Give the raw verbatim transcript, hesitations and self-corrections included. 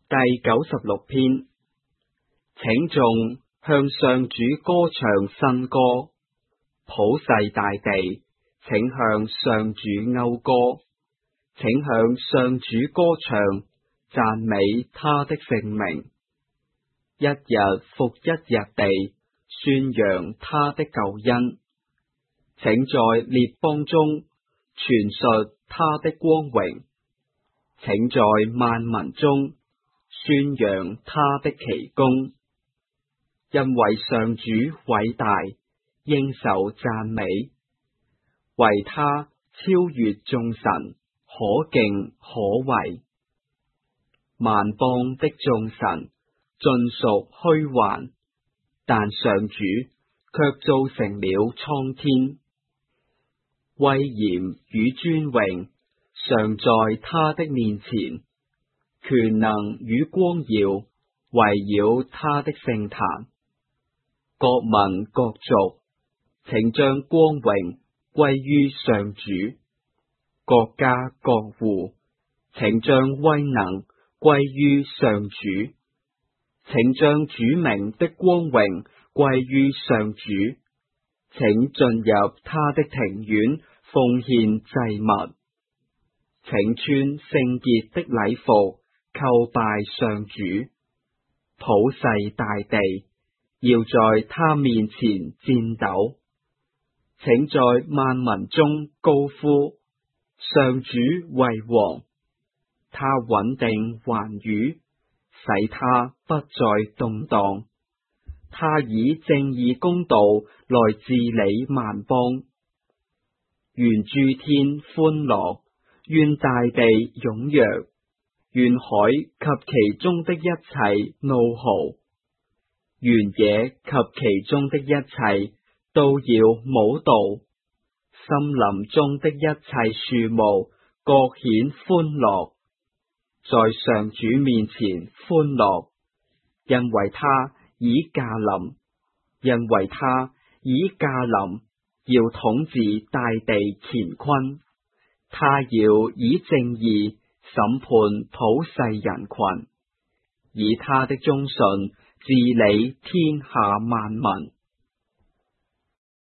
第九十六篇，請眾向上主歌唱新歌，普世大地，請向上主謳歌，請向上主歌唱，讚美他的聖名，一日復一日地宣揚他的救恩，請在列邦中傳述他的光榮，請在萬民中宣揚他的奇功，因為上主偉大，應受讚美，為他超越眾神，可敬可畏。萬邦的眾神盡屬虛幻，但上主卻造成了蒼天，威嚴與尊榮常在他的面前，權能與光耀圍繞他的聖壇。各民各族，請將光榮歸於上主；各家各戶，請將威能歸於上主。請將主名的光榮歸於上主，請進入他的庭院奉獻祭物，請穿聖潔的禮服叩拜上主。普世大地要在他面前顫抖，請在萬民中高呼：上主為王，他穩定寰宇，使他不再動盪。他以正義公道來治理萬邦。願諸天歡樂，願大地踴躍，願海及其中的一切怒號，原野及其中的一切都要舞蹈。森林中的一切樹木各顯歡樂，在上主面前歡樂，因為他已駕臨，因為他已駕臨，要統治大地乾坤。他要以正義審判普世人群，以他的忠信治理天下萬民。